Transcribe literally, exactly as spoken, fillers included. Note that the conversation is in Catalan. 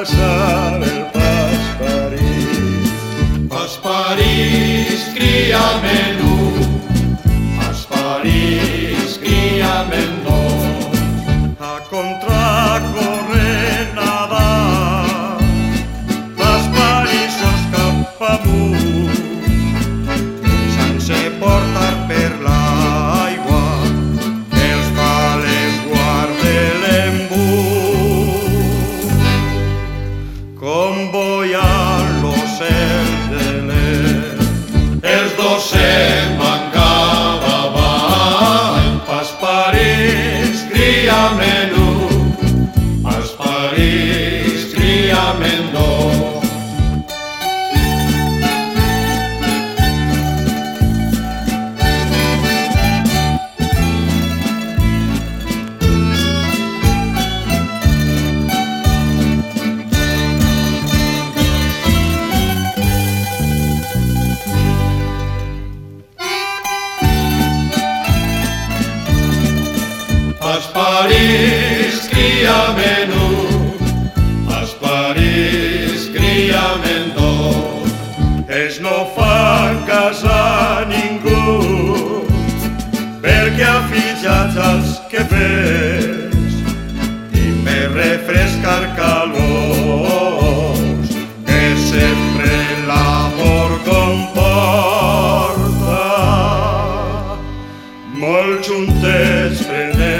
casar el pasparís. Pasparís, cria menú, pasparís, cria menú. A contracorrent nadar, pasparissos cap amunt, sense portar per l'aigua, els pales guarde l'embut. Convoiant l'ocel de l'est, Els dos se'n van cap avall. pasparís, Cria menú, pasparís, cria menú. Pasparís, cria menú, pasparís, cria menú. ells no fan casar ningú, perquè afitjats als que ves i per refrescar calors que sempre l'amor comporta. Molt juntets prenen